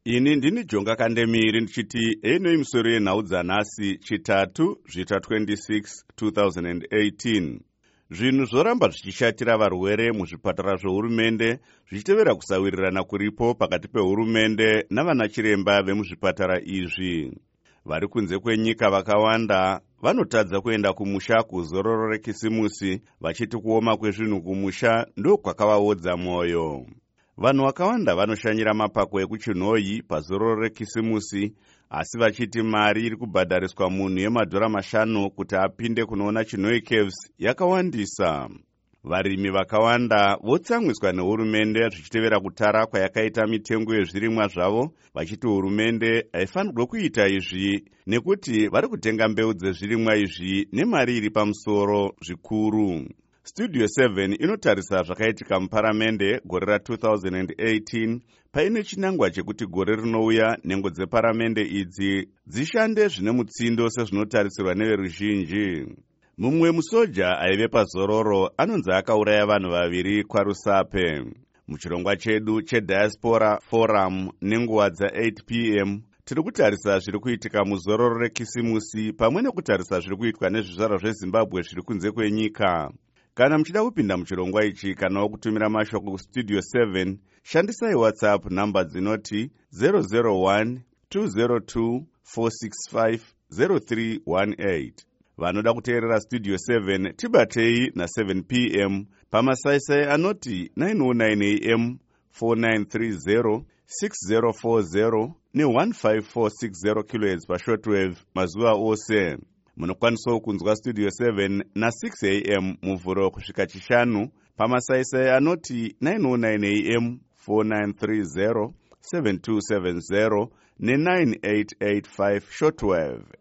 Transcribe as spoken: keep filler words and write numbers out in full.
Ini ndini Jonga Kandemiri ndichiti eno imisoro yenhau dzanhasi chitatu zvita twenty-six twenty eighteen. Zvinhu zvoramba zvichishatira varwere muzvipatara zvehurumende zvichitevera kusawirirana kuripo pakati pehurumende navanachiremba vemuzvipatara izvi. Vari kunze kwenyika vakawanda vanotadza kuenda kumusha kuzororo rekisimusi vachiti kuoma kwezvinhu kumusha ndokwakavaodza mwoyo. Vanhu vakawanda vanoshanyira mapako ekuchinhoyi pazororo rekisimusi, asi vachiti mari iri kubhadhariswa munhu yemadhora mashanu kuti apinde kunoona chinhoyi caves yakawandisa. Varimi vakawanda votsamwiswa nehurumende zvichitevera kutara kwayakaita mitengo yezvirimwa zvavo, vachiti hurumende haifanirwe kuita izvi nekuti vari kutenga mbeu dzezvirimwa izvi nemari iri pamusoro zvikuru. Studio seven inotarisa zvakaitika muparamende gore ra two thousand eighteen paine chinangwa chekuti gore rinouya nhengo dzeparamende idzi dzishande zvine mutsindo sezvinotarisirwa neveruzhinji. Mumwe musoja aive pazororo anonzi akauraya vanhu vaviri kwaRusape. Muchirongwa chedu cheDiaspora Forum nenguva dza-eight p m tiri kutarisa zviri kuitika muzororo rekisimusi pamwe nekutarisa zviri kuitwa nezvizvarwa zveZimbabwe zviri kunze kwenyika. Kana muchida kupinda muchirongwa ichi kana kutumira mashoko kustudio seven, shandisai WhatsApp namba dzinoti zero zero one two zero two four six five zero three one eight. Vanoda kuteerera Studio seven tibatei na seven p m pamasaisai anoti nine oh nine a m four nine three zero six zero four zero ne one five four six zero kilohertz pashortwave mazuva ose. Munokwanisawo kunzwa Studio seven na six a m muvhuro kusvika chishanu pamasaisai anoti nine oh nine a m four nine three zero seven two seven zero ne nine eight eight five shortwave.